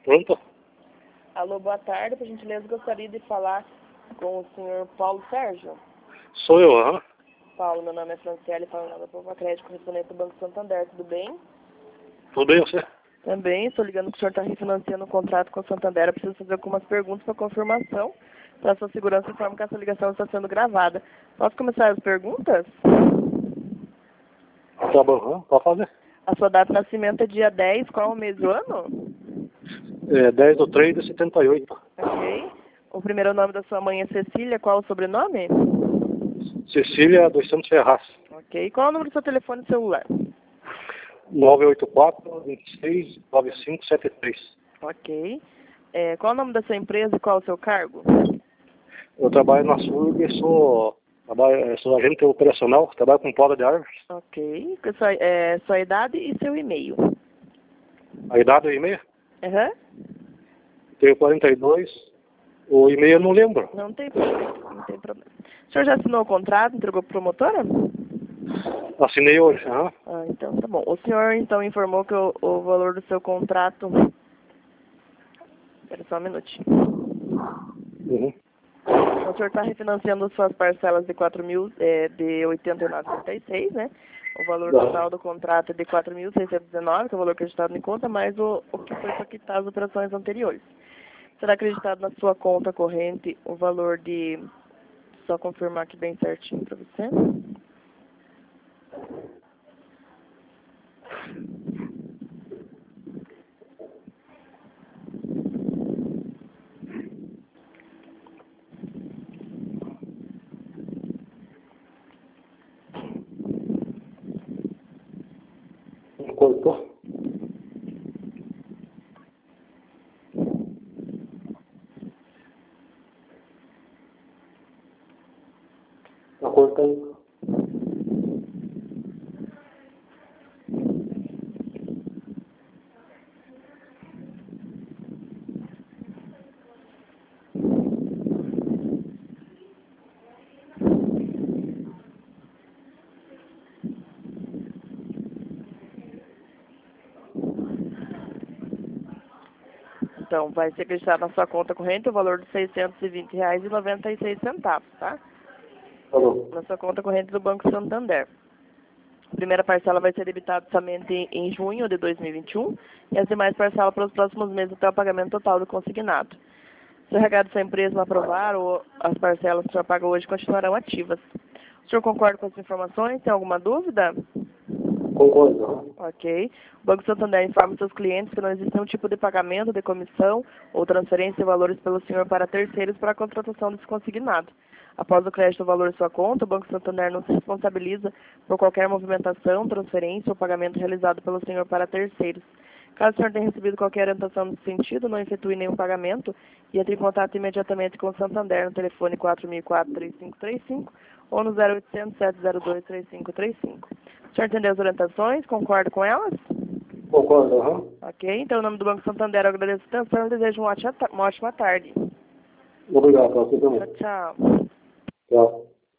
Pronto? Alô, boa tarde. Por gentileza, gostaria de falar com o senhor Paulo Sérgio. Sou eu, aham. Paulo, meu nome é Franciele, falo da Prova Crédito, correspondente do Banco Santander. Tudo bem? Tudo bem, você? Também, estou ligando que o senhor está refinanciando um contrato com o Santander. Eu preciso fazer algumas perguntas para confirmação, para sua segurança, informo que essa ligação está sendo gravada. Posso começar as perguntas? Tá bom, aham. Pode fazer. A sua data de nascimento é dia 10, qual o mês do ano? É 10/3/78. Ok. O primeiro nome da sua mãe é Cecília, qual o sobrenome? Cecília dos Santos Ferraz. Ok. Qual é o número do seu telefone celular? 984-26-9573. Ok. Qual é o nome da sua empresa e qual o seu cargo? Eu trabalho na SURB e sou agente operacional, trabalho com poda de árvores. Ok. Sua idade e seu e-mail. A idade é e-mail? Aham. Tenho 42. O e-mail eu não lembro. Não tem problema, não tem problema. O senhor já assinou o contrato, entregou para a promotora? Assinei hoje, aham. Ah, então tá bom. O senhor então informou que o valor do seu contrato... Espera só um minutinho. Uhum. O senhor está refinanciando suas parcelas de 4.000, de 89,36, né? O valor total do contrato é de 4.619, que é o valor acreditado em conta, mais o que foi para quitar as operações anteriores. Será acreditado na sua conta corrente o valor de... Só confirmar aqui bem certinho para você. Cortou? Tá cortando. Então, vai ser acreditado na sua conta corrente o valor de R$ 620,96, tá? Falou. Na sua conta corrente do Banco Santander. A primeira parcela vai ser debitada somente em junho de 2021 e as demais parcelas para os próximos meses até o pagamento total do consignado. Se o RH da sua empresa não aprovar ou as parcelas que o senhor paga hoje continuarão ativas. O senhor concorda com as informações? Tem alguma dúvida? Concordo, aham. Ok. O Banco Santander informa seus clientes que não existe nenhum tipo de pagamento de comissão ou transferência de valores pelo senhor para terceiros para a contratação desse consignado. Após o crédito do valor de sua conta, o Banco Santander não se responsabiliza por qualquer movimentação, transferência ou pagamento realizado pelo senhor para terceiros. Caso o senhor tenha recebido qualquer orientação nesse sentido, não efetue nenhum pagamento e entre em contato imediatamente com o Santander no telefone 4004-3535 ou no 0800 702 3535. O senhor entendeu as orientações? Concorda com elas? Concordo, aham. Ok. Então, em nome do Banco Santander, eu agradeço a atenção e desejo uma ótima tarde. Obrigado, você também. Tchau, tchau. Tchau.